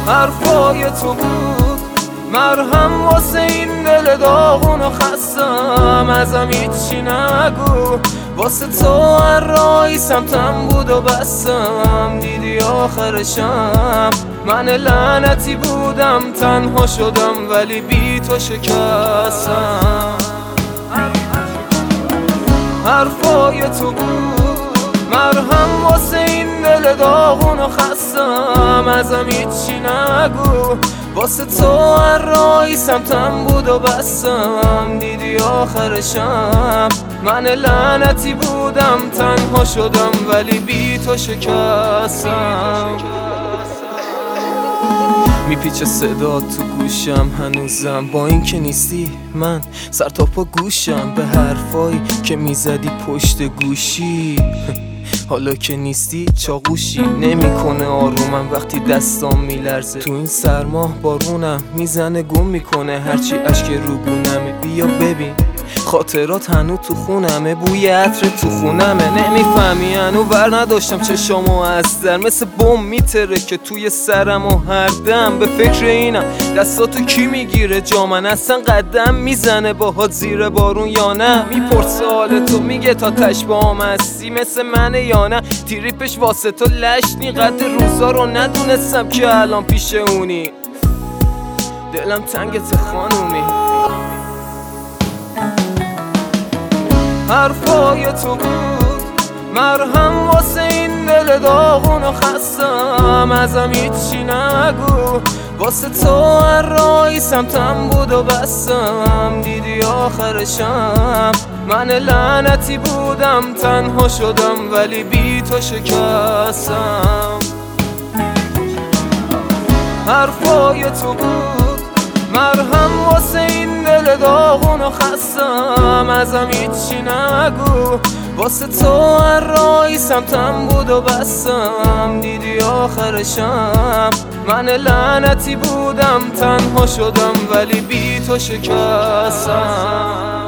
حرفای تو بود مرهم واسه این دل داغون و خستم. ازم هیچی نگو، واسه تو هر راهی سمتم بود و بستم. دیدی آخرشم من لعنتی بودم، تنها شدم ولی بی تو شکستم. حرفای تو بود مرهم واسه این دل داغون و خستم. ازم هیچی نگو، واسه تو هر راهی سمتم بود و بستم. دیدی آخرشم من لعنتی بودم، تنها شدم ولی بی تو شکستم. میپیچه صدا تو گوشم هنوزم، با این که نیستی من سر تا پا گوشم به حرفایی که میزدی پشت گوشی. حالا که نیستی چاقوشی نمیکنه آرومم وقتی دستام میلرزه. تو این سرما بارونم میزنه گم میکنه هرچی اشک رو گونمه. بیا ببین خاطرات هنو تو خونمه، بوی عطر تو خونمه. نمیفهمی هنو ور نداشتم چشامو از در، مثل بم میتره که توی سرم و هر دم به فکر اینم دستاتو کی میگیره جا من. اصلا قدم میزنه باهات زیر بارون یا نه. میپرسه حال تو میگه تا تش با هم هستی مثل منه یا نه. تریپش واسه تو لشنی قد روزا رو ندونستم که الان پیش اونی. دلم تنگت خانومی. حرفای تو بود مرهم واسه این دل داغون و خستم. ازم هیچی نگو، واسه تو هر راهی سمتم بود و بستم. دیدی آخرشم من لعنتی بودم، تنها شدم ولی بی تو شکستم. حرفای تو بود مرهم واسه این دل داغون و خستم. ازم هیچی نگو، واسه تو هر راهی سمتم بود و بستم. دیدی آخرشم من لعنتی بودم، تنها شدم ولی بی تو شکستم.